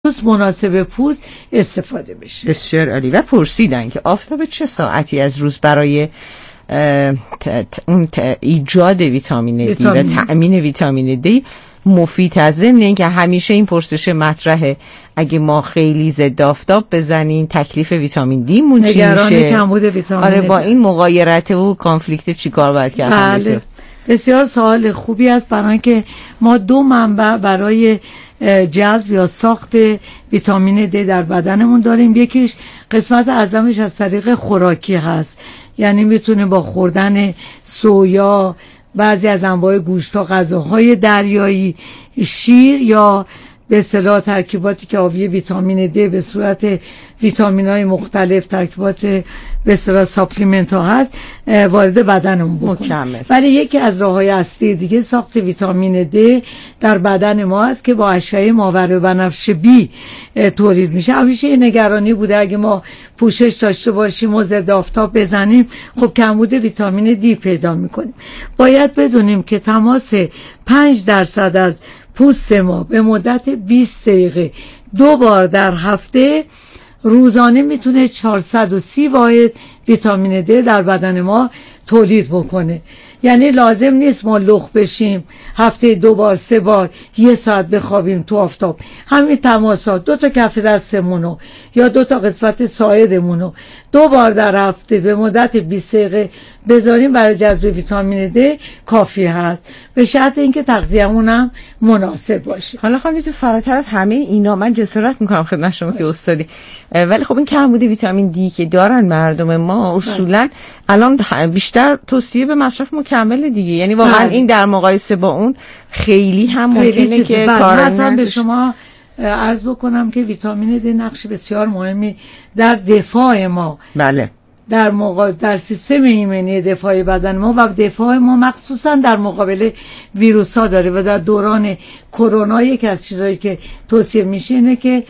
مناسب پوست استفاده بشه. بسیار عالی. و پرسیدن که آفتاب چه ساعتی از روز برای ایجاد ویتامین دی و تأمین ویتامین دی مفید است؟ ضمن اینکه همیشه این پرسش مطرحه اگه ما خیلی ضد آفتاب بزنیم تکلیف ویتامین دی مون چی میشه؟ نگران کمبود ویتامین. آره، با این مغایرت و کانفلیکت چیکار باید کرد؟ بله. بسیار سوال خوبی است، برای اینکه ما دو منبع برای جذب یا ساخت ویتامین دی در بدنمون داریم. یکیش قسمت اعظمش از طریق خوراکی هست، یعنی میتونه با خوردن سویا، بعضی از انواع گوشت، غذاهای دریایی، شیر یا به اصطلاح ترکیباتی که حاوی ویتامین دی به صورت ویتامین‌های مختلف، ترکیبات به اصطلاح ساپلیمنت ها هست، وارد بدنمون بکنه. ولی یکی از راه‌های اصلی دیگه ساخت ویتامین دی در بدن ما است که با اشعه ماوراء بنفش بی تولید میشه. همیشه یه نگرانی بوده اگه ما پوشش داشته باشیم و ضد آفتاب بزنیم، خب کمبود ویتامین دی پیدا میکنیم. باید بدونیم که تماس 5% از پوست ما به مدت 20 دقیقه 2 بار در هفته روزانه میتونه 430 واحد ویتامین دی در بدن ما تولید بکنه. یعنی لازم نیست ما لخ بشیم هفته 2 بار 3 بار 1 ساعت بخوابیم تو آفتاب. همین تماسات 2 تا کف دستمونو یا 2 تا قسمت ساعدمونو 2 بار در هفته به مدت 20 دقیقه بذاریم برای جذب ویتامین دی کافی هست، به شرط اینکه تغذیه‌مون هم مناسب باشه. حالا خانم تو فراتر از همه اینا من جسارت میکنم خدمت شما که استادی، ولی خب این کمبود ویتامین دی که دارن مردم ما اصولا الان بیشتر توصیه به مصرف مکمل دیگه، یعنی واقعا این در مقایسه با اون خیلی هم ممکنه که کار نداشته. به شما عرض بکنم که ویتامین دی نقش بسیار مهمی در دفاع ما در سیستم ایمنی دفاعی بدن ما و دفاع ما مخصوصا در مقابل ویروس ها داره و در دوران کرونا یکی از چیزایی که توصیه میشه اینه که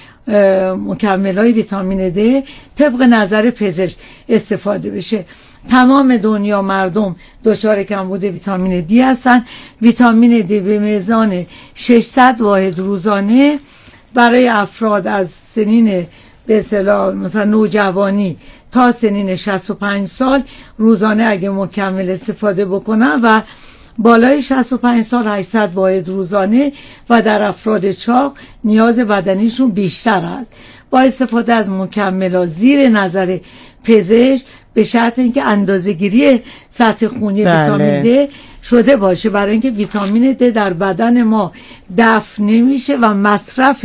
مکمل‌های ویتامین دی طبق نظر پزشک استفاده بشه. تمام دنیا مردم دچار کمبود ویتامین دی هستن. ویتامین دی به میزان 600 واحد روزانه برای افراد از سنین به اصطلاح مثلا نوجوانی تا سنین 65 سال روزانه اگه مکمل استفاده بکنن و بالای 65 سال 800 واحد روزانه و در افراد چاق نیاز بدنیشون بیشتر است. با استفاده از مکملات زیر نظر پزشک به شرط اینکه اندازه‌گیری سطح خونی ویتامین دی شده باشه، برای اینکه ویتامین دی در بدن ما دفع نمیشه و مصرف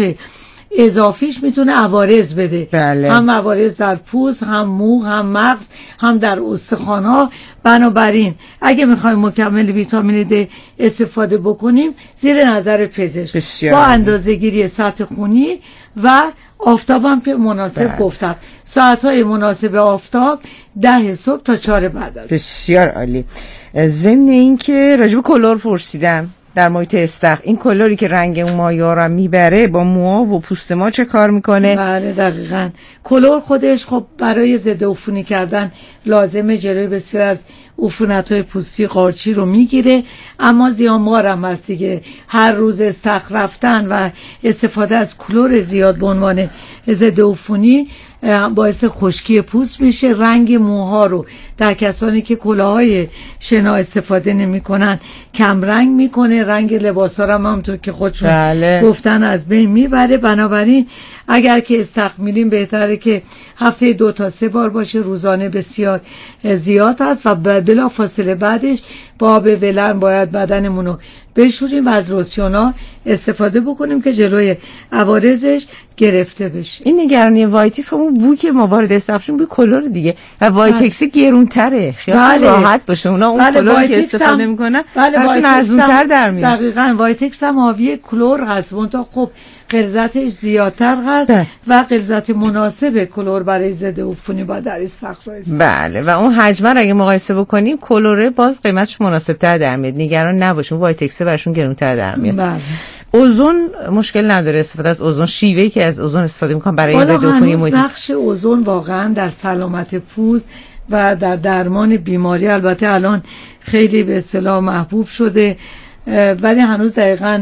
اضافیش میتونه عوارض بده. هم عوارض در پوست، هم مو، هم مغز، هم در استخوان‌ها. بنابراین اگه میخوایم مکمل ویتامین دی استفاده بکنیم زیر نظر پزشک با اندازه‌گیری سطح خونی و آفتاب هم که مناسب گفتم، ساعتهای مناسب آفتاب 10 صبح تا 4 بعد از. بسیار عالی. ضمن این که راجب کلور پرسیدم در محیط استخر، این کلوری که رنگ مایا رو میبره با موها و پوست ما چه کار میکنه؟ بله دقیقاً. کلور خودش خب برای ضد عفونی کردن لازمه، جلوی بسیار از عفونت‌های پوستی قارچی رو میگیره، اما زیانبار هم هست دیگه. هر روز استخر رفتن و استفاده از کلور زیاد به عنوان ضد عفونی باعث خشکی پوست میشه. رنگ موها رو در کسانی که کلاهای شنا استفاده نمی‌کنن کم رنگ میکنه. رنگ لباسا رو هم همونطور که خودشون گفتن از بین میبره. بنابراین اگر که استخر بهتره که هفته 2 تا 3 بار باشه، روزانه بسیار زیاد است و بلا فاصله بعدش با آب ولرم باید بدنمون رو بشوریم و از لوسیونا استفاده بکنیم که جلوی عوارضش گرفته بشه. این نگرانی وایتکس خب اون بو که ما وارد استفادهشون بو کلور دیگه و وایتکس گرونتره، خیلی راحت باشه. اونا اون کلوری که استفاده میکنن براشون ارزونتر در میاد. دقیقاً وایتکس هم حاوی کلور هست، منتها خب غلظتش زیادتر هست و غلظت مناسب کلور برای ضد عفونی با در استخر است. بله، و اون حجم رو اگه مقایسه بکنیم کلوره باز قیمتش مناسب‌تر در میاد. نگران نباشون، وایتکس براشون گرونتر در میاد. بله. اوزون مشکل نداره استفاده از اوزون، شیوهی که از اوزون استفاده میکنن برای ضد عفونی محیط. نقش اوزون واقعا در سلامت پوست و در درمان بیماری البته الان خیلی به اصطلاح محبوب شده، ولی هنوز دقیقاً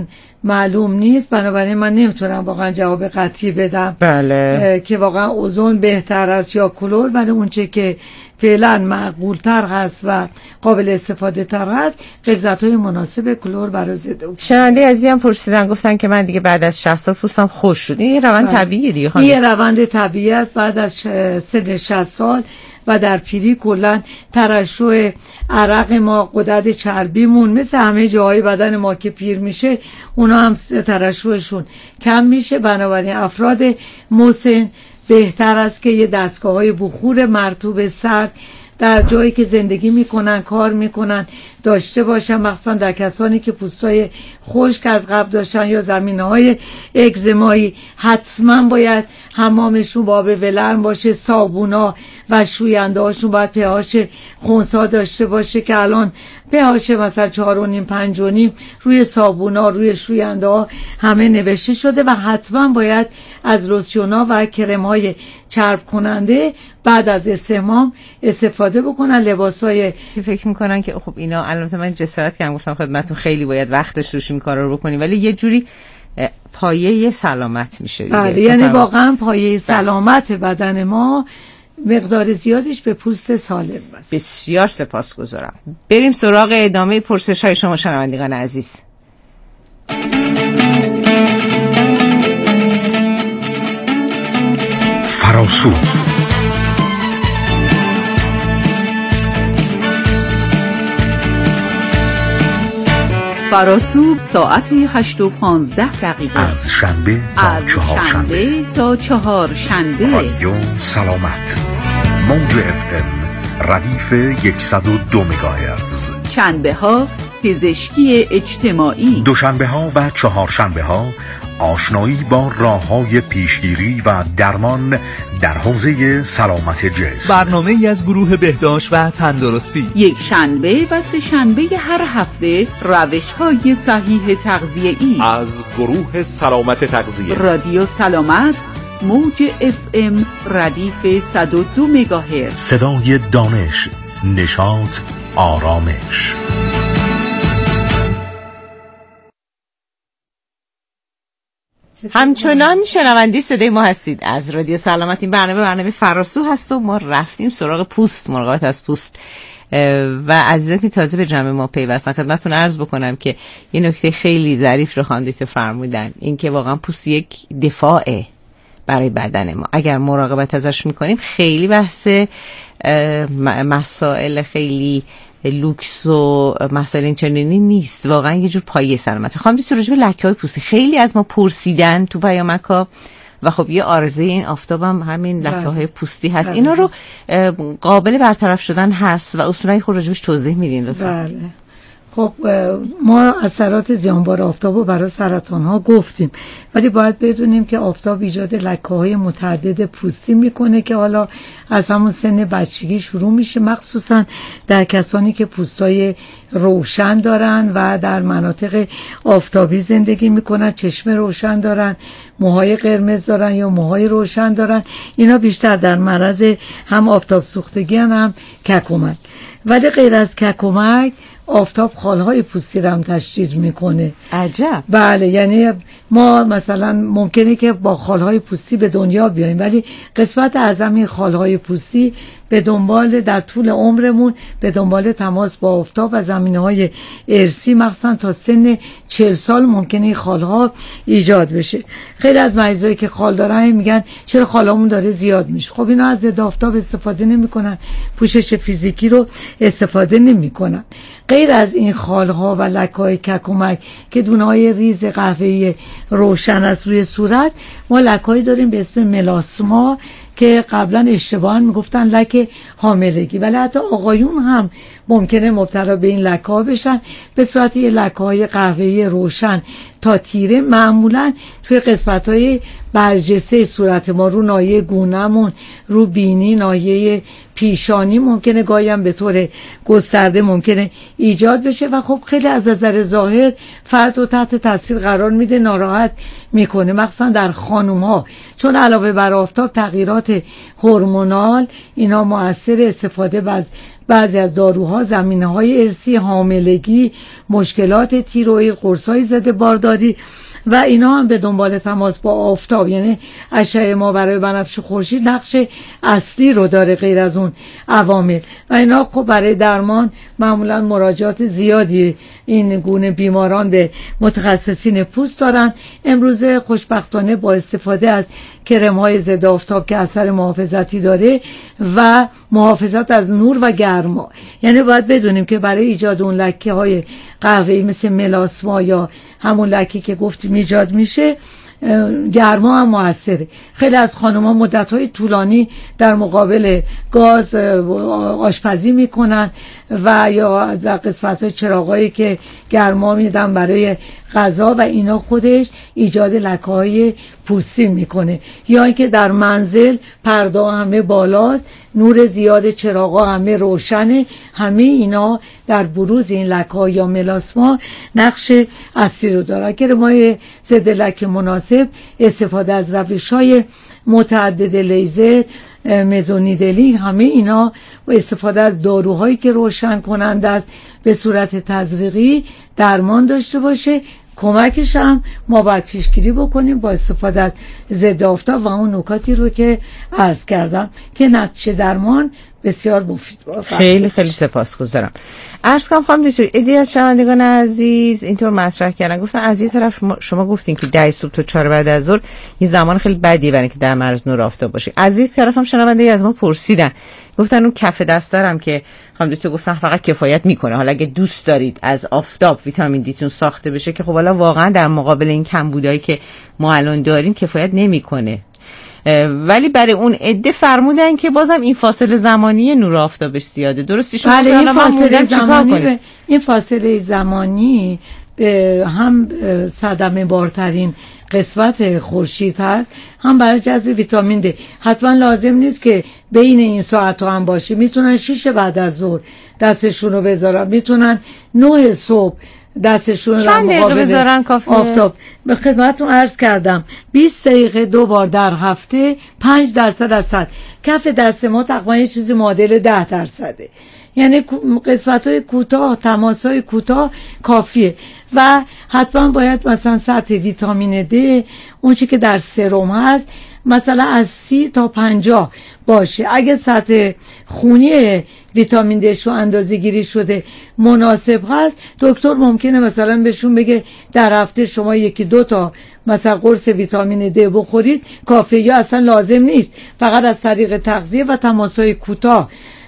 معلوم نیست، بنابراین من نمیتونم واقعا جواب قطعی بدم بله. که واقعا اوزون بهتر است یا کلور، ولی اونچه که فعلا معقول تر هست و قابل استفاده تر هست غلظت‌های مناسب کلور برای ضد عفونی. شنونده عزیزی هم پرسیدن، گفتن که من دیگه بعد از 60 سال پوستم خشک شد. این یه روند طبیعیه دیگه خانم؟ این یه روند طبیعی است بعد از سن 60 سال و در پیری. کلا ترشح عرق ما، غدد چربیمون مثل همه جاهای بدن ما که پیر میشه اونا هم ترشحشون کم میشه. بنابراین افراد مسن بهتر است که یه دستگاه‌های بخور مرطوب سرد در جایی که زندگی میکنن، کار میکنن داشته باشن، مخصوصا در کسانی که پوستای خشک از قبل داشتن یا زمینه‌های اگزمایی. حتما باید حمامشون با آب ولرم باشه، صابونا و شوینده هاشون باید pH خنثی داشته باشه که الان pH مثلا 4.5 5.5 روی صابونا، روی شوینده ها همه نوشته شده. و حتما باید از لوسیونا و کرم های چرب کننده بعد از استحمام استفاده بکنن. لباسای فکر میکنن که خب اینا البته من جسارت کردم گفتم خدمتتون خیلی باید وقتش روش این کارا رو بکنی، ولی یه جوری پایه سلامت میشه دیگه. بله، یعنی واقعا پایه سلامت بدن ما مقدار زیادش به پوست سالم است. بسیار سپاسگزارم. بریم سراغ ادامه پرسش های شما شنوندگان عزیز. فراسو فراسو ساعت 8:15 از شنبه تا چهارشنبه رادیو سلامت موج FM ردیف 102 مگاهرتز، شنبه ها پزشکی اجتماعی، دوشنبه ها و چهارشنبه ها آشنایی با راه‌های پیشگیری و درمان در حوزه سلامت جسم. برنامه‌ای از گروه بهداشت و تندرستی. یک شنبه و سه شنبه هر هفته روش‌های صحیح تغذیه‌ای از گروه سلامت تغذیه. رادیو سلامت موج FM ردیف 102 مگاهرتز. صدای دانش، نشاط، آرامش. همچنان شنوندی صدای ما هستید از رادیو سلامت. این برنامه فراسو هست و ما رفتیم سراغ پوست، مراقبت از پوست. و عزیزان که تازه به جمع ما پیوستن خدمتتون عرض بکنم که یه نکته خیلی ظریف رو خانم دکتر فرمودن، این که واقعا پوست یک دفاعه برای بدن ما. اگر مراقبت ازش میکنیم خیلی بحث مسائل خیلی لوکس و مسائل این چنینی نیست، واقعا یه جور پایه سلامت. خانم دکتر راجع به لکه‌های پوستی خیلی از ما پرسیدن تو پیامک‌ها و خب یه عارضه این آفتاب هم همین لکه‌های پوستی هست. اینا رو قابل برطرف شدن هست و اصولاً خود راجعش توضیح میدین لطفاً؟ بله. خب ما اثرات زیانبار آفتاب رو برای سرطان ها گفتیم، ولی باید بدونیم که آفتاب ایجاد لکه‌های متعدد پوستی میکنه که حالا از همون سن بچگی شروع میشه، مخصوصا در کسانی که پوستای روشن دارن و در مناطق آفتابی زندگی میکنن، چشم روشن دارن، موهای قرمز دارن یا موهای روشن دارن. اینا بیشتر در معرض هم آفتاب سوختگی هم ککومک. ولی غیر از ککومک آفتاب خالهای پوستی رو هم تشدید میکنه. عجب. بله، یعنی ما مثلا ممکنه که با خالهای پوستی به دنیا بیاییم، ولی قسمت اعظم این خالهای پوستی به دنبال در طول عمرمون به دنبال تماس با آفتاب و زمینه‌های ارثی مخصوصا تا سن 40 سال ممکنه این خالها ایجاد بشه. خیلی از مریضایی که خال دارن میگن چرا خالامون داره زیاد میشه. خب اینا از ضد آفتاب استفاده نمیکنن، پوشش فیزیکی رو استفاده نمیکنن. غیر از این خالها و لکه‌های ککومک که دونه‌های ریز قهوه‌ای روشن است روی صورت، ما لکه‌ای داریم به اسم ملاسما که قبلا اشتباها میگفتن لک حاملگی، ولی حتی آقایون هم ممکنه مبتلا به این لکه‌ها بشن به صورت یه لکه‌های قهوه‌ای روشن تا تیره، معمولا توی قسمت‌های برجسته صورت ما، رو ناحیه گونه‌مون، رو بینی، ناحیه پیشانی ممکنه گاهی هم به طور گسترده ممکنه ایجاد بشه و خب خیلی از نظر ظاهر فرد رو تحت تاثیر قرار میده، ناراحت میکنه، مخصوصا در خانوم‌ها، چون علاوه بر آفتاب تغییرات هورمونال اینا مؤثر، استفاده بعضی از داروها، زمینه‌های ارثی، حاملگی، مشکلات تیروئید، قرص‌های ضد بارداری و اینا هم به دنبال تماس با آفتاب، یعنی اشعه ما برای بنفش خورشید نقش اصلی رو داره غیر از اون عوامل. و اینا خب برای درمان معمولا مراجعات زیادی این گونه بیماران به متخصصین پوست دارن. امروزه خوشبختانه با استفاده از کرم‌های ضد آفتاب که اثر محافظتی داره و محافظت از نور و گرما، یعنی باید بدونیم که برای ایجاد اون لکه‌های قهوه‌ای مثل ملاسما یا همون لکه که گفتیم ایجاد میشه، گرما هم موثره. خیلی از خانم‌ها مدت‌های طولانی در مقابل گاز آشپزی میکنن و یا در قسمت‌های چراغایی که گرما میدن برای غذا و اینا خودش ایجاد لکه‌های پوستی میکنه. یا اینکه در منزل پرده همه بالاست، نور زیاد چراغا همه روشنه، همه اینا در بروز این لکه‌ها یا ملاسما نقش اصلی رو داره. اگر ما ضد لکه مناسب استفاده از روش‌های متعدد لیزر، مزونیدلی، همه اینا و استفاده از داروهایی که روشن کننده است به صورت تزریقی درمان داشته باشه، کمکش هم ما باید پیشگیری بکنیم با استفاده از ضد آفتاب و اون نکاتی رو که عرض کردم که نتیجه درمان بسیار مفید بود. خیلی خیلی سپاسگزارم. عرض کنم خانم دکتر، ایده از شنوندگان عزیز اینطور مطرح کردن، گفتن از یه طرف شما گفتین که 10 صبح تا 4 بعد از ظهر این زمان خیلی بدیه برای اینکه در معرض نور آفتاب باشی. از یه طرف هم شنونده از ما پرسیدن، گفتن اون کف دسترم که خانم دکتر گفتن فقط کفایت میکنه، حالا اگه دوست دارید از آفتاب ویتامین دیتون ساخته بشه که خب حالا واقعا در مقابل این کمبودایی که ما الان داریم کفایت نمیکنه، ولی برای اون عده فرمودن که بازم این فاصله زمانی نور آفتابش زیاده. درستی شما؟ بله، این فاصله زمانی هم صدمه بارترین قسمت خورشید هست، هم برای جذب ویتامین دی. حتما لازم نیست که بین این ساعت ها هم باشه، میتونن 6 بعد از ظهر دستشون رو بذارن، میتونن 9 صبح دستشون رو چند دقیقه بذارن کافیه؟ آفتاب. به خدمتتون عرض کردم 20 دقیقه 2 بار در هفته 5% از صد. کف دست ما تقریبا یه چیزی معادل 10%، یعنی قسمت‌های کوتاه، تماس‌های کوتاه کافیه. و حتما باید مثلا سطح ویتامین دی اون چی که در سرم هست مثلا از 30 تا 50 باشه. اگه سطح خونی ویتامین دی شو اندازه گیری شده مناسب هست، دکتر ممکنه مثلا بهشون بگه در هفته شما 1-2 تا مثلا قرص ویتامین دی بخورید کافیه، یا اصلا لازم نیست، فقط از طریق تغذیه و تماس‌های کوتاه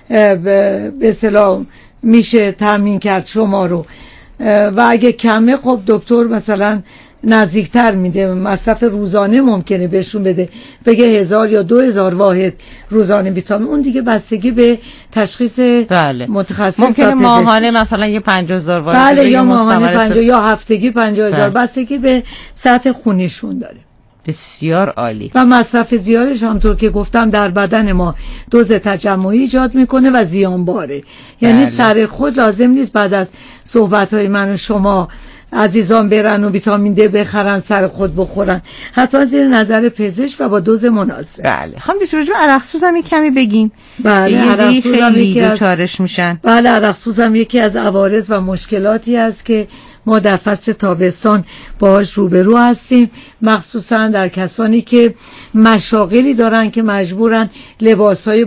به اصطلاح میشه تامین کرد شما رو. و اگه کمه خب دکتر مثلا نزدیکتر میده، مصرف روزانه ممکنه بهشون بده، بگه 1000 یا 2000 واحد روزانه ویتامین. اون دیگه بستگی به تشخیص متخصص ممکنه ماهانه مثلا یه 50000 واحد، بله، یا ماهانه 50 یا هفتگی 50000، بستگی به سطح خونیشون داره. بسیار عالی. و مصرف زیادش همطور که گفتم در بدن ما دوز تجمعی ایجاد میکنه و زیان باره، یعنی سر خود لازم نیست بعد از صحبت‌های من و شما عزیزان برن و ویتامین دی بخرن سر خود بخورن، حتما زیر نظر پزشک و با دوز مناسب. بله. خانم دکتر راجع به عرقسوز هم کمی بگیم. بله، عرقسوز هم خیلی دوچارش میشن. بله، عرقسوز هم یکی از عوارض و مشکلاتی است که ما در فصل تابستان باهاش روبرو هستیم، مخصوصا در کسانی که مشاغلی دارن که مجبورن لباسهای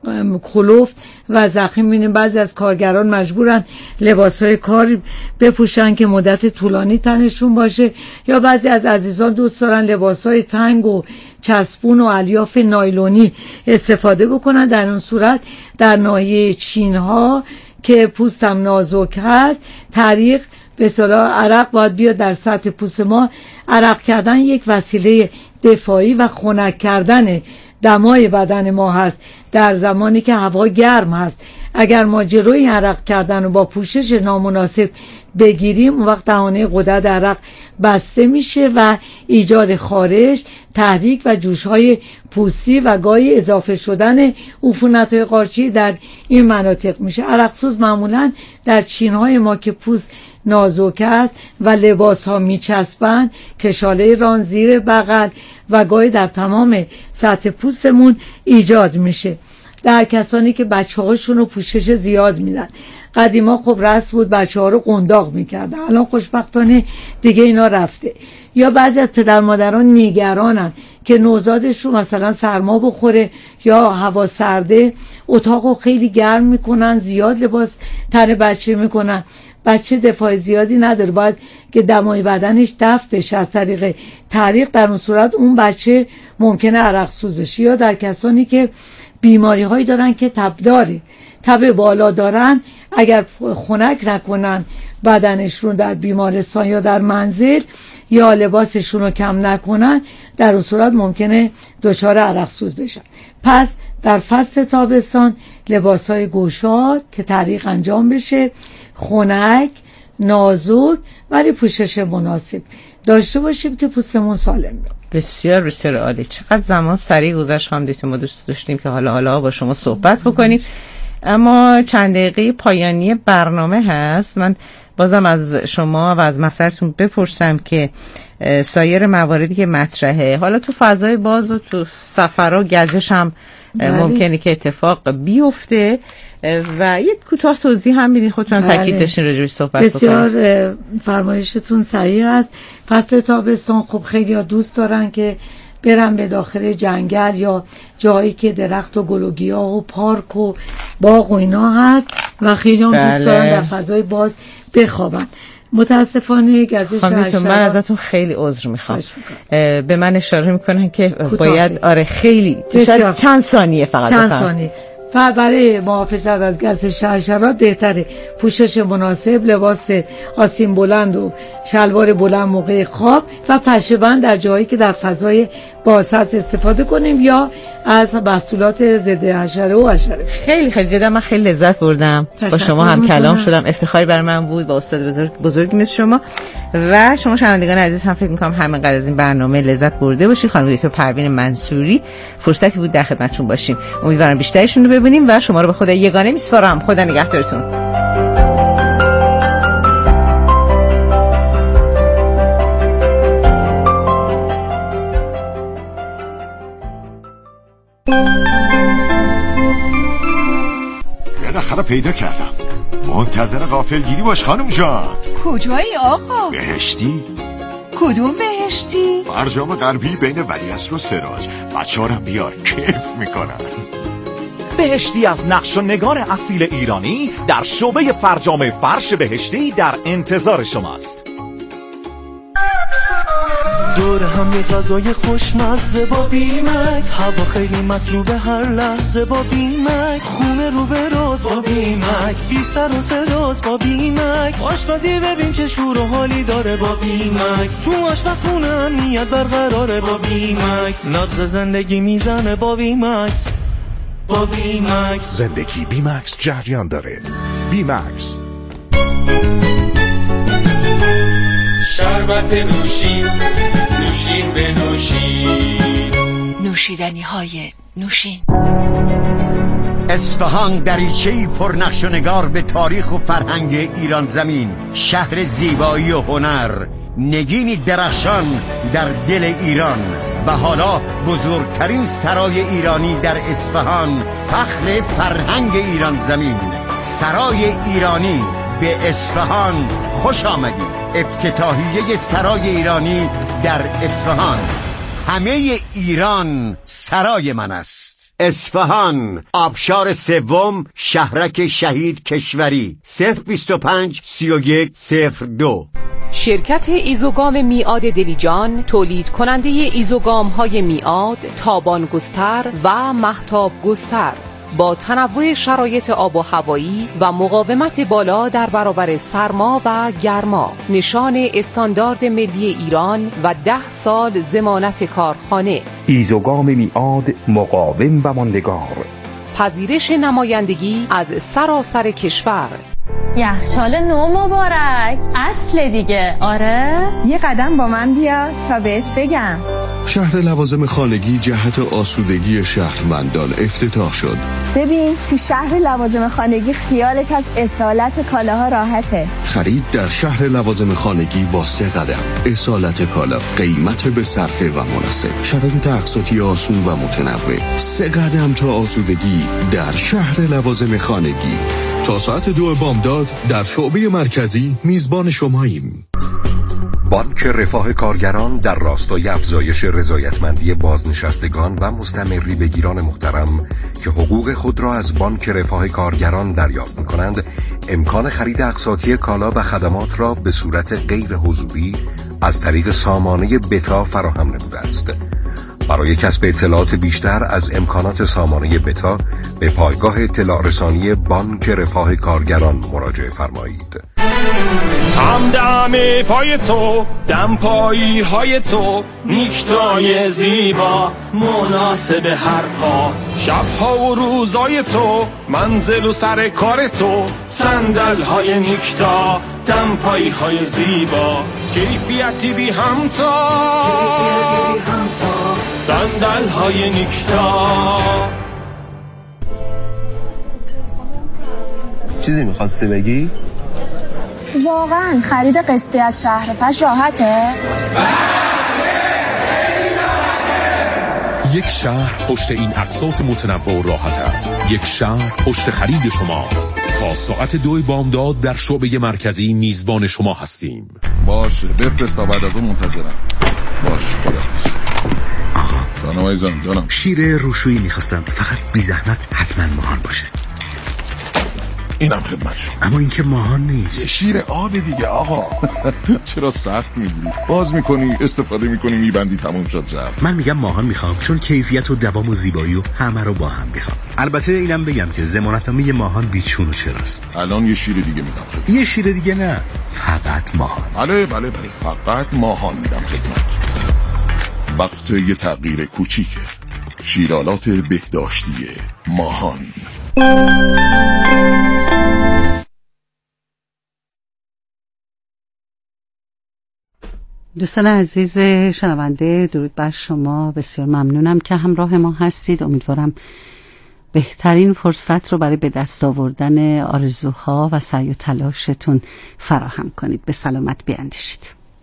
کلفت و زخیم. می‌بینیم بعضی از کارگران مجبورن لباسهای کار بپوشن که مدت طولانی تنشون باشه، یا بعضی از عزیزان دوست دارن لباسهای تنگ و چسبون و الیاف نایلونی استفاده بکنن. در اون صورت در ناحیه چین‌ها که پوستم نازک هست، طریق به اصطلاح عرق باید بیاد در سطح پوست ما. عرق کردن یک وسیله دفاعی و خنک کردن دمای بدن ما هست در زمانی که هوا گرم هست. اگر ما جلوی عرق کردن رو با پوشش نامناسب بگیریم، اون وقت دهانه غدد عرق بسته میشه و ایجاد خارش، تحریک و جوش‌های پوستی و گاهی اضافه شدن عفونت‌های قارچی در این مناطق میشه. عرقسوز معمولاً در چین‌های ما که پوست نازک است و لباس‌ها میچسبن، کشاله ران زیر بغل و گاهی در تمام سطح پوستمون ایجاد میشه. در کسانی که بچه‌هاشون رو پوشش زیاد میدن، قدیما خب رسم بود بچه‌ها رو قنداق می‌کردن، الان خوشبختانه دیگه اینا رفته. یا بعضی از پدر مادران نگرانن که نوزادشون مثلا سرما بخوره یا هوا سرده، اتاقو خیلی گرم میکنن، زیاد لباس تن بچه میکنن، بچه دفاع زیادی نداره، باید که دمای بدنش دفع بشه از طریق تعریق، در اون صورت اون بچه ممکنه عرق سوز بشه. یا در کسانی که بیماری هایی دارن که تب داره، تب بالا دارن، اگر خنک نکنن بدنشون در بیمارستان یا در منزل یا لباسشون رو کم نکنن، در اون صورت ممکنه دچار عرق سوز بشن. پس در فصل تابستان لباس‌های گشاد که تعریق انجام بشه، خنک، نازک ولی پوشش مناسب داشته باشیم که پوستمون سالم بشه. بسیار بسیار عالی. چقدر زمان سریع گذشت خانم دکتر، ما دوست داشتیم که حالا با شما صحبت بکنیم، اما چند دقیقه پایانی برنامه هست. من بازم از شما و از مسئلتون بپرسم که سایر مواردی که مطرحه، حالا تو فضای باز و تو سفرها گزش هم ممکنه که اتفاق بیفته و یک کوتاه توضیح هم میدین خودتون تاکید داشتین راجعش صحبت بکنید. بسیار فرمایشتون صحیح است. فصل تابستان خب خیلی ها دوست دارن که برن به داخل جنگل یا جایی که درخت و گل و گیاه و پارک و باغ و اینا هست و خیلی هم دوست دارن در فضای باز بخوابن. متاسفانه گزش حشرات، من ازتون خیلی عذر میخوام، به من اشاره میکنن که باید خیلی چند ثانیه فقط چند ثانیه برای محافظت از گزش حشرات بهتره پوشش مناسب، لباس آستین بلند و شلوار بلند موقع خواب و پشه بند در جایی که در فضای باز هست استفاده کنیم یا از محصولات ضد حشره و حشره. خیلی جدا من خیلی لذت بردم با شما هم کلام شدم، افتخاری برای من بود با استاد بزرگی مثل شما و شما شنوندگان عزیز هم فکر می‌کنم همینقدر از این برنامه لذت برده باشید. خانم دکتر پروین منصوری، فرصتی بود در خدمتتون باشیم، امیدوارم بیشترشون رو ببینیم و شما رو به خدا یگانه میسپارم. خدا نگهدارتون. بالاخره پیدا کردم. منتظر غافلگیری باش خانم جان. کجایی آقا؟ بهشتی؟ کدوم بهشتی؟ فرجام غربی بین ولیعصر و سراج. بچه‌هارم بیار کیف میکنن. بهشتی از نقش و نگار اصیل ایرانی در شعبه فرجام فرش بهشتی در انتظار شماست. دور هم یه غذای خوشمزه با بیمکس، هوا خیلی مطلوبه هر لحظه با بیمکس، خونه رو به راز با بیمکس، بی سر و صداست با بیمکس، آشپزی ببین چه شور و حالی داره با بیمکس، تو آشپزخونه امنیت برقراره با بیمکس، نبض زندگی میزنه با بیمکس، با بیمکس، زندگی بیمکس جریان داره. بیمکس. شربت نوشین، نوشین به نوشین، نوشیدنی های نوشین. اصفهان دریچه‌ای پر نقش و نگار به تاریخ و فرهنگ ایران زمین، شهر زیبایی و هنر، نگینی درخشان در دل ایران و حالا بزرگترین سرای ایرانی در اصفهان، فخر فرهنگ ایران زمین، سرای ایرانی به اصفهان خوش آمدید. افتتاحیه سرای ایرانی در اصفهان. همه ایران سرای من است. اصفهان، آبشار سوم، شهرک شهید کشوری. 025 31 02. شرکت ایزوگام میعاد دلیجان، تولید کننده ایزوگام های میعاد، تابان گستر و مهتاب گستر، با تنوع شرایط آب و هوایی و مقاومت بالا در برابر سرما و گرما، نشان استاندارد ملی ایران و 10 سال ضمانت کارخانه. ایزوگام میعاد، مقاوم و ماندگار. پذیرش نمایندگی از سراسر کشور. یخچال نو مبارک، اصل دیگه. آره، یه قدم با من بیا تا بهت بگم. شهر لوازم خانگی جهت آسودگی شهروندان افتتاح شد. ببین تو شهر لوازم خانگی خیالت از اصالت کالاها راحته. خرید در شهر لوازم خانگی با 3 قدم. اصالت کالا، قیمت به صرفه و مناسب، شرایط اقساطی آسون و متنوع. 3 قدم تا آسودگی در شهر لوازم خانگی. تا ساعت 2 بامداد در شعبه مرکزی میزبان شماییم. بانک رفاه کارگران در راستای افزایش رضایتمندی بازنشستگان و مستمری بگیران محترم که حقوق خود را از بانک رفاه کارگران دریافت می‌کنند، امکان خرید اقساطی کالا و خدمات را به صورت غیر حضوری از طریق سامانه بتا فراهم نموده است. برای کسب اطلاعات بیشتر از امکانات سامانه بتا به پایگاه اطلاع رسانی بانک رفاه کارگران مراجعه فرمایید. همدم پای تو، دم پایی های تو، نیکتای زیبا مناسب هر پا، شبها و روزای تو، منزل و سر کار تو، صندل های نیکتا، دم پایی های زیبا، کیفیتی بی همتا، صندل های نیکتا. چیزی میخواستی بگی؟ واقعا خرید قسطی از شهر فش راحته؟ یک شهر پشت این اقساط متنوع و راحت است. یک شهر پشت خرید شماست. تا ساعت 2 بامداد در شعبه مرکزی میزبان شما هستیم. باشه بفرست تا بعد از اون منتظرم. باشه خداحافظ. جانم عزیزم جانم. شیر روشویی میخواستم، فقط بی زحمت حتما ماهان باشه. اینم خدمت شما. اما این که ماهان نیست. شیر آب دیگه آقا. چرا سخت میگیری؟ باز میکنی، استفاده میکنی، میبندی، تموم شد جرد. من میگم ماهان میخوام چون کیفیت و دوام و زیبایی و همه رو با هم میخوام. البته اینم بگم که ضمانتنامه ماهان بیچون و چراست. الان یه شیر دیگه میدم خدمت. یه شیر دیگه نه، فقط ماهان. بله فقط ماهان میدم خدمت. وقت یه تغییر کوچیکه. شیرالات بهداشتی ماهان. دوستان عزیز شنونده، درود بر شما. بسیار ممنونم که همراه ما هستید. امیدوارم بهترین فرصت رو برای به دست آوردن آرزوها و سعی و تلاشتون فراهم کنید. به سلامت بیاندیشید.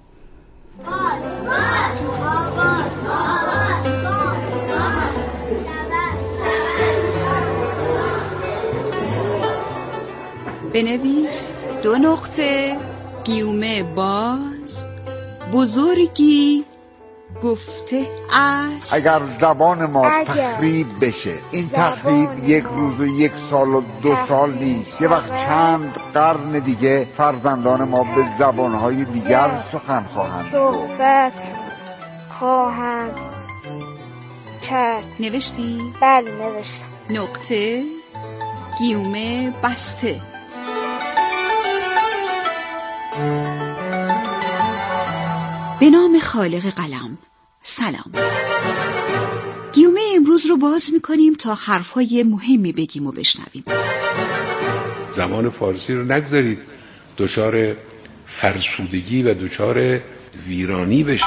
بنویس 2 گیومه باز بزرگی گفته است. اگر زبان ما تخریب بشه، این تخریب 1 روز و 1 سال و 2 سال نیست، یه وقت چند قرن دیگه فرزندان ما به زبانهای دیگر سخن خواهند صحبت خواهند کرد. نوشتی؟ بله نوشتم. گیومه بسته. به نام خالق قلم. سلام. گیومه امروز رو باز میکنیم تا حرفهای مهمی بگیم و بشنویم. زبان فارسی رو نگذارید دچار فرسودگی و دچار ویرانی بشه.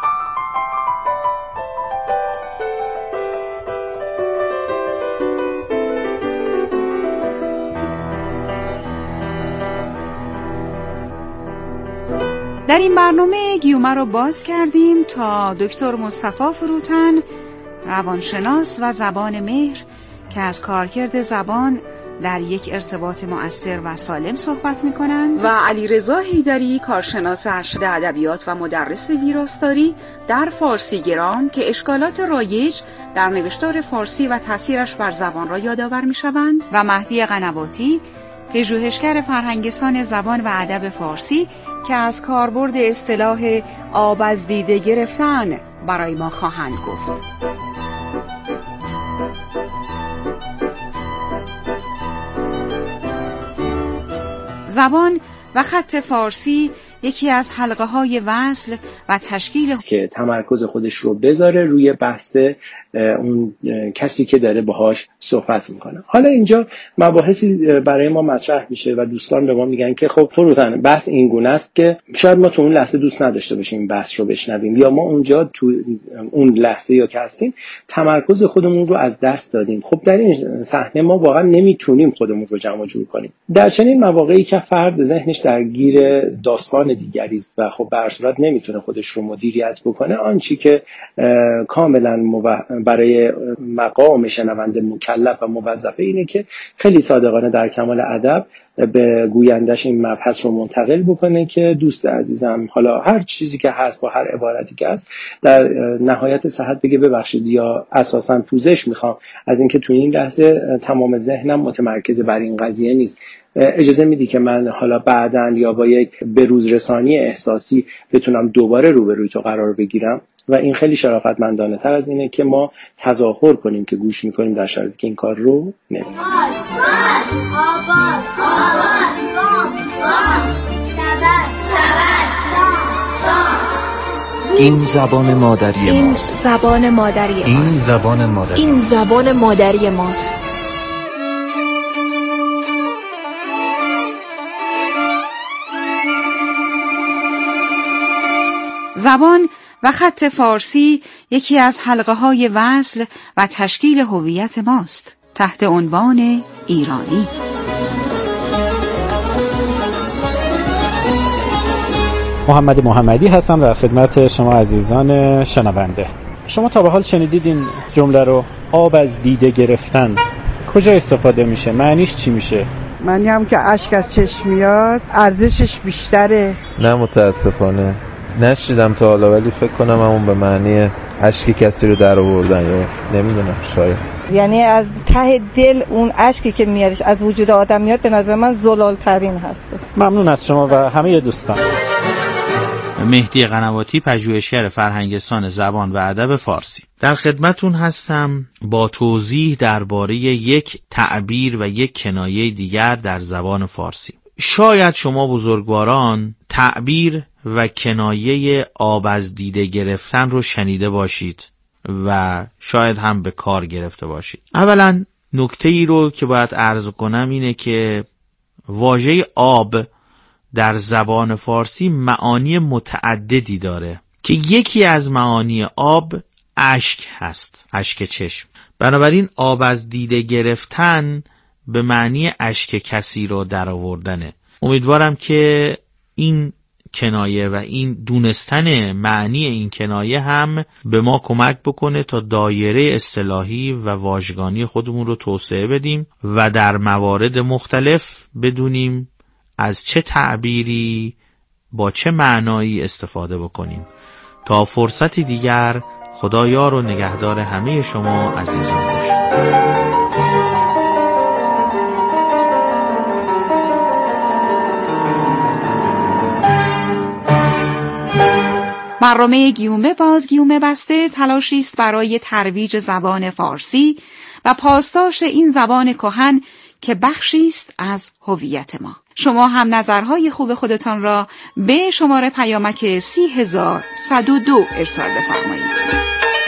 در این برنامه گیومه رو باز کردیم تا دکتر مصطفی فروتن، روانشناس و زبان مهر که از کارکرد زبان در یک ارتباط مؤثر و سالم صحبت می‌کنند، و علیرضا حیدری، کارشناس ارشد ادبیات و مدرس ویراستاری در فارسی گرام که اشکالات رایج در نوشتار فارسی و تاثیرش بر زبان را یادآور می‌شوند، و مهدی قنواتی، پژوهشگر فرهنگستان زبان و ادب فارسی که از کاربرد اصطلاح آب از دیده گرفتن برای ما خواهند گفت. زبان و خط فارسی یکی از حلقه‌های وصل و تشکیل که تمرکز خودش رو بذاره روی بحث اون کسی که داره باهاش صحبت میکنه. حالا اینجا مباحثی برای ما مطرح میشه و دوستان به ما میگن که خب فروتن بحث این گونه است که شاید ما تو اون لحظه دوست نداشته باشیم این بحث رو بشنویم، یا ما اونجا تو اون لحظه یا که هستیم تمرکز خودمون رو از دست دادیم. خب در این صحنه ما واقعا نمیتونیم خودمون رو جمع جور کنیم. در چنین مواقعی که فرد ذهنش درگیر داستان دیگری است و خب به هر صورت نمیتونه خودش رو مدیریت بکنه، آنچه که کاملا برای مقام شنونده مکلف و موظفه اینه که خیلی صادقانه در کمال ادب به گویندش این مبحث رو منتقل بکنه که دوست عزیزم حالا هر چیزی که هست با هر عبارتی که هست در نهایت صحت بگه ببخشید یا اساساً پوزش میخوام از اینکه تو این لحظه تمام ذهنم متمرکز بر این قضیه نیست، اجازه میدی که من حالا بعداً یا با یک بروز رسانی احساسی بتونم دوباره روبروی تو قرار بگیرم. و این خیلی شرافتمندانه تر از اینه که ما تظاهر کنیم که گوش میکنیم در شرایطی که این کار رو نمی‌کنیم. این زبان مادری ماست. این زبان مادری ماست. این زبان مادری. این زبان مادری ماست. زبان و خط فارسی یکی از حلقه‌های وصل و تشکیل هویت ماست تحت عنوان ایرانی. محمد محمدی هستم در خدمت شما عزیزان شنونده. شما تا به حال شنیدید این جمله رو؟ آب از دیده گرفتن کجا استفاده میشه؟ معنیش چی میشه؟ معنی هم که اشک از چشم میاد ارزشش بیشتره. نه متاسفانه نشیدم تا حالا، ولی فکر کنم همون به معنی اشکی کسی رو در آوردن یا نمیدونم شاید. یعنی از ته دل اون اشکی که میادش از وجود آدم میاد، به نظر من زلال ترین هستش. ممنون از شما و همه دوستان. مهدی قنواتی، پژوهشگر فرهنگستان زبان و ادب فارسی، در خدمتون هستم با توضیح درباره یک تعبیر و یک کنایه دیگر در زبان فارسی. شاید شما بزرگواران تعبیر و کنایه آب از دیده گرفتن رو شنیده باشید و شاید هم به کار گرفته باشید. اولا نکته ای رو که باید عرض کنم اینه که واژه آب در زبان فارسی معانی متعددی داره که یکی از معانی آب اشک هست، اشک چشم. بنابراین آب از دیده گرفتن به معنی اشک کسی رو در آوردنه. امیدوارم که این کنایه و این دونستن معنی این کنایه هم به ما کمک بکنه تا دایره اصطلاحی و واژگانی خودمون رو توسعه بدیم و در موارد مختلف بدونیم از چه تعبیری با چه معنایی استفاده بکنیم. تا فرصتی دیگر، خدا یار و نگهدار همه شما عزیزان باشه. برنامه گیومه باز گیومه بسته تلاشی است برای ترویج زبان فارسی و پاسداشت این زبان کهن که بخشی است از هویت ما. شما هم نظرهای خوب خودتان را به شماره پیامک 30102 ارسال بفرمایید.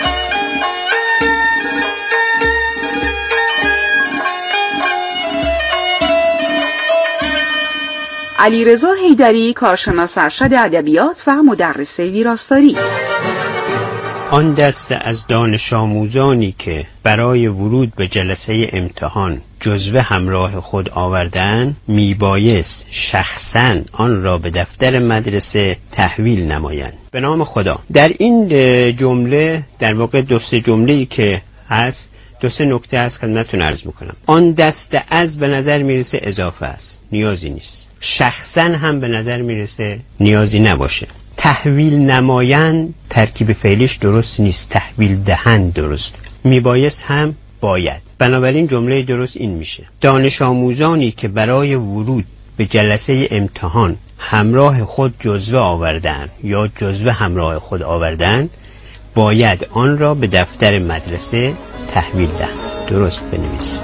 علیرضا حیدری، کارشناس ارشد ادبیات و مدرس ویراستاری. آن دسته از دانش آموزانی که برای ورود به جلسه امتحان جزوه همراه خود آوردن میبایست شخصاً آن را به دفتر مدرسه تحویل نمایند. به نام خدا. در این جمله در واقع دو سه جمله‌ای که هست، دو سه نکته از خدمتتون عرض میکنم. آن دسته از به نظر میرسه اضافه است، نیازی نیست. شخصاً هم به نظر میرسه نیازی نباشه. تحویل نمایند ترکیب فعلیش درست نیست، تحویل دهند درست. میبایست هم باید. بنابراین جمله درست این میشه: دانش آموزانی که برای ورود به جلسه امتحان همراه خود جزوه آوردن یا جزوه همراه خود آوردن باید آن را به دفتر مدرسه تحویل دهند. درست بنویسیم.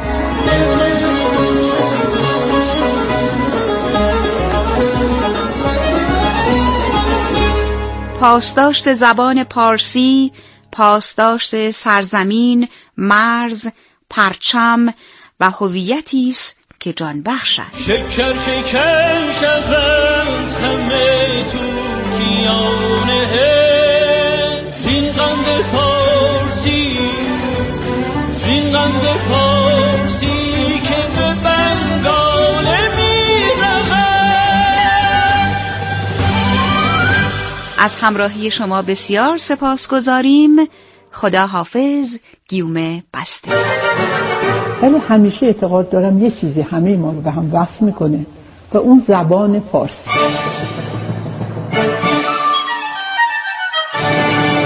پاسداشت زبان پارسی پاسداشت سرزمین، مرز، پرچم و هویتی است که جان بخش است. شکر شکر شوند همه توتیان زین قند پارسی، زین قند پارسی که به بنگال می رود. از همراهی شما بسیار سپاسگزاریم. خدا حافظ. گیوم بسته. ولی همیشه اعتقاد دارم یه چیزی همه ما رو به هم وصل میکنه و اون زبان فارسی.